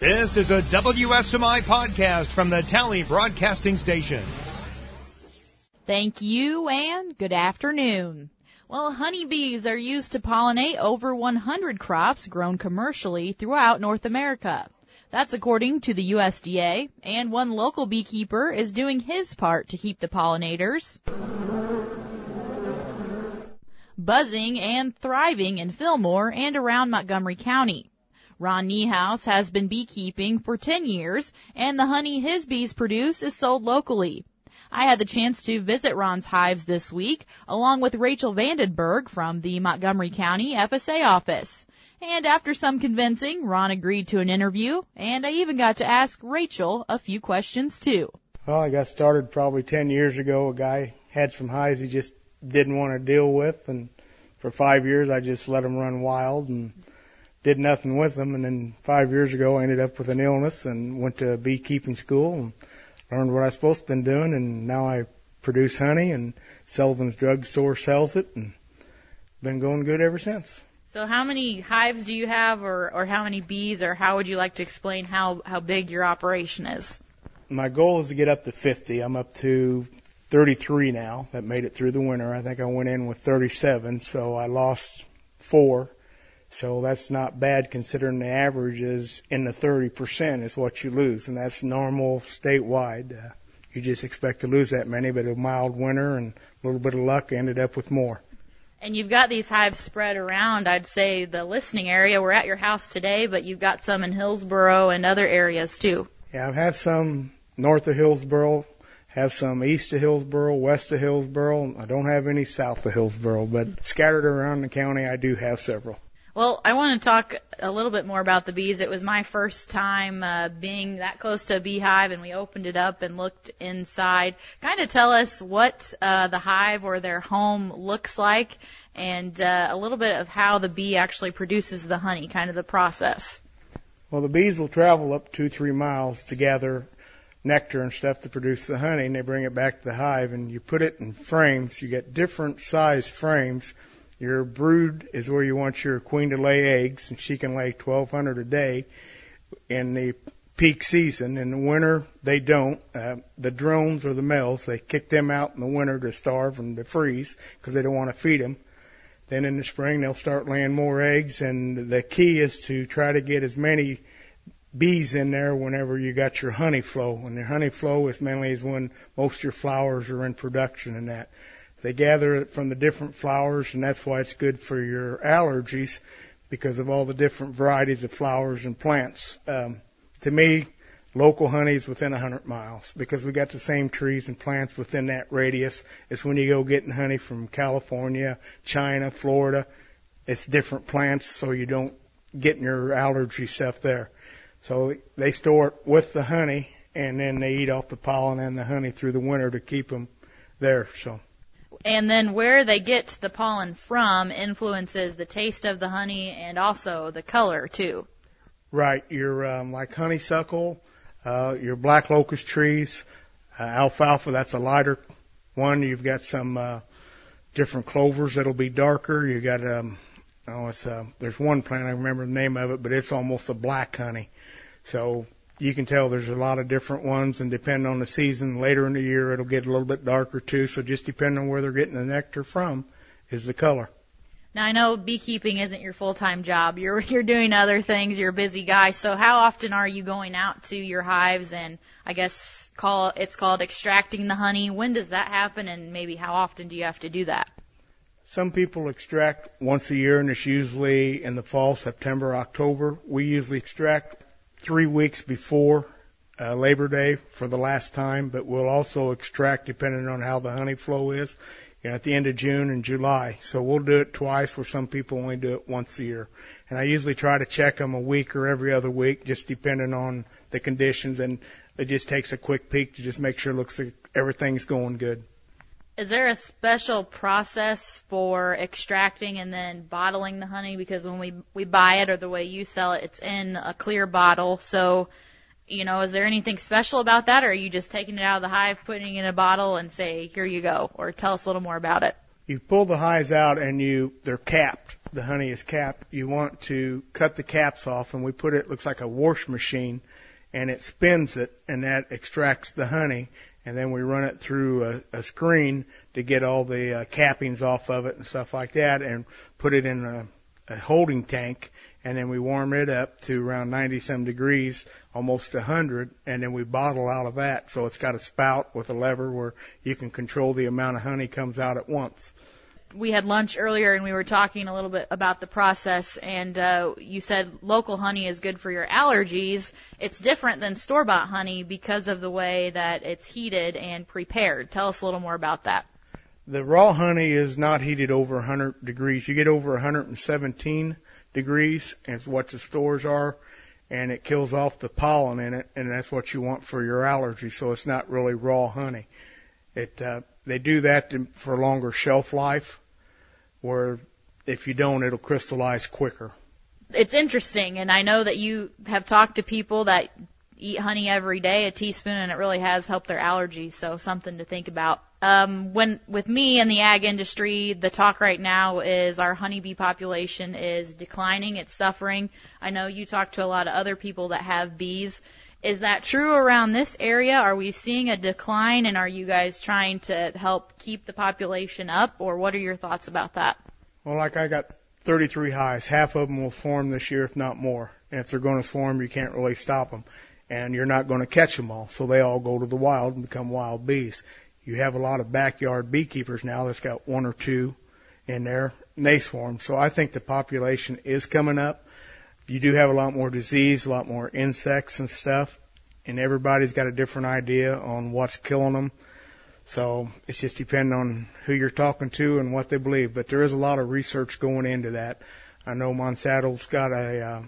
This is a WSMI podcast from the Tally Broadcasting Station. Thank you and good afternoon. Well, honeybees are used to pollinate over 100 crops grown commercially throughout North America. That's according to the USDA, and one local beekeeper is doing his part to keep the pollinators buzzing and thriving in Fillmore and around Montgomery County. Ron Niehaus has been beekeeping for 10 years, and the honey his bees produce is sold locally. I had the chance to visit Ron's hives this week, along with Rachel Vandenberg from the Montgomery County FSA office. And after some convincing, Ron agreed to an interview, and I even got to ask Rachel a few questions too. Well, I got started probably 10 years ago. A guy had some hives he just didn't want to deal with, and for 5 years I just let them run wild and did nothing with them. And then 5 years ago I ended up with an illness and went to beekeeping school and learned what I was supposed to have been doing, and now I produce honey, and Sullivan's Drug Store sells it, and been going good ever since. So how many hives do you have, or how many bees, or how would you like to explain how big your operation is? My goal is to get up to 50. I'm up to 33 now that made it through the winter. I think I went in with 37, so I lost 4. So that's not bad considering the average is in the 30% is what you lose, and that's normal statewide. You just expect to lose that many, but a mild winter and a little bit of luck ended up with more. And you've got these hives spread around, I'd say, the listening area. We're at your house today, but you've got some in Hillsboro and other areas too. Yeah, I've had some north of Hillsboro, have some east of Hillsboro, west of Hillsboro. I don't have any south of Hillsboro, but scattered around the county I do have several. Well, I want to talk a little bit more about the bees. It was my first time being that close to a beehive, and we opened it up and looked inside. Kind of tell us what the hive or their home looks like, and a little bit of how the bee actually produces the honey, kind of the process. Well, the bees will travel up 2-3 miles to gather nectar and stuff to produce the honey, and they bring it back to the hive, and you put it in frames. You get different size frames. Your brood is where you want your queen to lay eggs, and she can lay 1,200 a day in the peak season. In the winter, they don't. The drones or the males, they kick them out in the winter to starve and to freeze because they don't want to feed them. Then in the spring, they'll start laying more eggs, and the key is to try to get as many bees in there whenever you got your honey flow. And the honey flow is mainly when most of your flowers are in production and that. They gather it from the different flowers, and that's why it's good for your allergies because of all the different varieties of flowers and plants. To me, local honey is within 100 miles because we got the same trees and plants within that radius. It's when you go getting honey from California, China, Florida. It's different plants, so you don't get your allergy stuff there. So they store it with the honey, and then they eat off the pollen and the honey through the winter to keep them there. And then where they get the pollen from influences the taste of the honey and also the color, too. Right. Your like honeysuckle, your black locust trees, alfalfa, that's a lighter one. You've got some different clovers that'll be darker. You got there's one plant, I remember the name of it, but it's almost a black honey. So you can tell there's a lot of different ones, and depending on the season, later in the year, it'll get a little bit darker too. So just depending on where they're getting the nectar from is the color. Now, I know beekeeping isn't your full-time job. You're doing other things. You're a busy guy. So how often are you going out to your hives and I guess it's called extracting the honey? When does that happen, and maybe how often do you have to do that? Some people extract once a year, and it's usually in the fall, September, October. We usually extract 3 weeks before Labor Day for the last time, but we'll also extract depending on how the honey flow is, at the end of June and July. So we'll do it twice, where some people only do it once a year. And I usually try to check them a week or every other week, just depending on the conditions, and it just takes a quick peek to just make sure it looks like everything's going good. Is there a special process for extracting and then bottling the honey? Because when we buy it, or the way you sell it, it's in a clear bottle. So, is there anything special about that, or are you just taking it out of the hive, putting it in a bottle, and say, here you go? Or tell us a little more about it. You pull the hives out, and they're capped. the honey is capped, you want to cut the caps off, and we put it, looks like a wash machine, and it spins it, and that extracts the honey, and then we run it through a screen to get all the cappings off of it and stuff like that, and put it in a holding tank, and then we warm it up to around 90-some degrees, almost 100, and then we bottle out of that. So it's got a spout with a lever where you can control the amount of honey comes out at once. We had lunch earlier and we were talking a little bit about the process, and you said local honey is good for your allergies. It's different than store-bought honey because of the way that it's heated and prepared. Tell us a little more about that. The raw honey is not heated over 100 degrees. You get over 117 degrees, is what the stores are, and it kills off the pollen in it, and that's what you want for your allergy, so it's not really raw honey. They do that for longer shelf life, where if you don't, it'll crystallize quicker. It's interesting, and I know that you have talked to people that eat honey every day, a teaspoon, and it really has helped their allergies, so something to think about. With me in the ag industry, the talk right now is our honeybee population is declining, it's suffering. I know you talk to a lot of other people that have bees. Is that true around this area? Are we seeing a decline, and are you guys trying to help keep the population up, or what are your thoughts about that? Well, like I got 33 hives. Half of them will swarm this year, if not more. And if they're going to swarm, you can't really stop them. And you're not going to catch them all, so they all go to the wild and become wild bees. You have a lot of backyard beekeepers now that's got one or two in there, and they swarm. So I think the population is coming up. You do have a lot more disease, a lot more insects and stuff, and everybody's got a different idea on what's killing them. So it's just depending on who you're talking to and what they believe. But there is a lot of research going into that. I know Monsanto's got a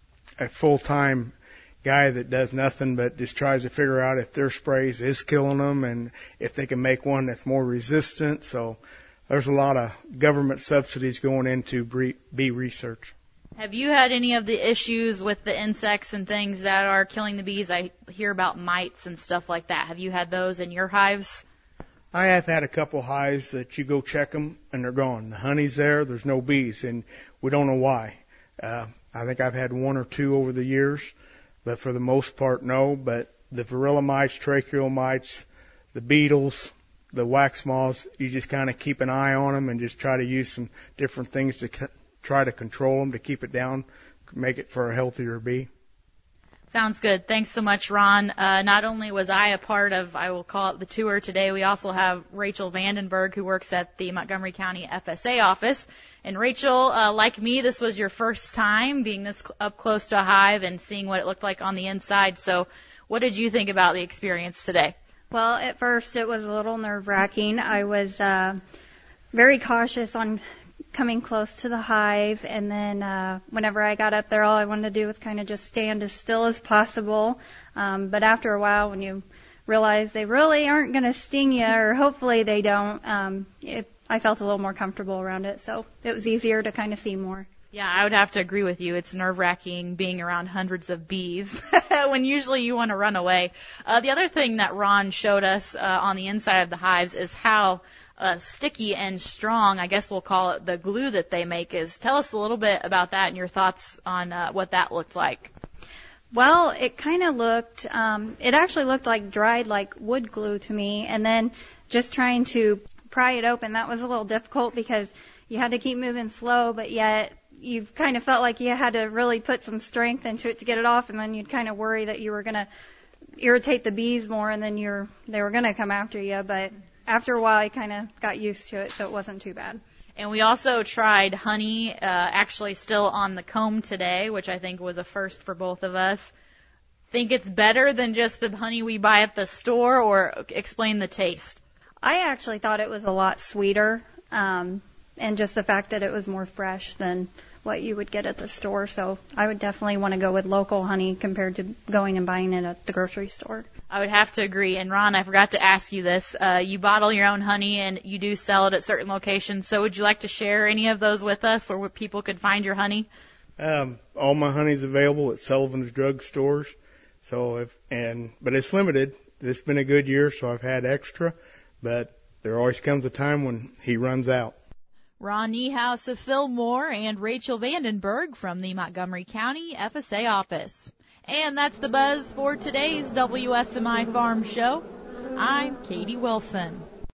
full-time guy that does nothing but just tries to figure out if their sprays is killing them and if they can make one that's more resistant. So there's a lot of government subsidies going into bee research. Have you had any of the issues with the insects and things that are killing the bees? I hear about mites and stuff like that. Have you had those in your hives? I have had a couple hives that you go check them and they're gone. The honey's there, there's no bees, and we don't know why. I think I've had one or two over the years, but for the most part, no. But the varroa mites, tracheal mites, the beetles, the wax moths, you just kind of keep an eye on them and just try to use some different things to try to control them, to keep it down, make it for a healthier bee. Sounds good. Thanks so much, Ron. Not only was I a part of, I will call it the tour today, we also have Rachel Vandenberg, who works at the Montgomery County FSA office. And Rachel, like me, this was your first time being this up close to a hive and seeing what it looked like on the inside. So what did you think about the experience today? Well, at first it was a little nerve-wracking. I was very cautious on coming close to the hive, and then whenever I got up there, all I wanted to do was kind of just stand as still as possible. But after a while, when you realize they really aren't going to sting you, or hopefully they don't, I felt a little more comfortable around it, so it was easier to kind of see more. Yeah, I would have to agree with you. It's nerve-wracking being around hundreds of bees when usually you want to run away. The other thing that Ron showed us on the inside of the hives is how sticky and strong, I guess we'll call it, the glue that they make is. Tell us a little bit about that and your thoughts on what that looked like. Well, it kind of looked, it actually looked like dried like wood glue to me, and then just trying to pry it open, that was a little difficult because you had to keep moving slow, but yet you kind of felt like you had to really put some strength into it to get it off, and then you'd kind of worry that you were going to irritate the bees more, and then they were going to come after you. But after a while, I kind of got used to it, so it wasn't too bad. And we also tried honey, actually still on the comb today, which I think was a first for both of us. Think it's better than just the honey we buy at the store, or explain the taste? I actually thought it was a lot sweeter, and just the fact that it was more fresh than what you would get at the store. So I would definitely want to go with local honey compared to going and buying it at the grocery store. I would have to agree. And Ron, I forgot to ask you this. You bottle your own honey and you do sell it at certain locations. So would you like to share any of those with us where people could find your honey? All my honey's available at Sullivan's Drug Stores. But it's limited. It's been a good year, so I've had extra. But there always comes a time when he runs out. Ron Niehaus of Fillmore and Rachel Vandenberg from the Montgomery County FSA office. And that's the buzz for today's WSMI Farm Show. I'm Katie Wilson.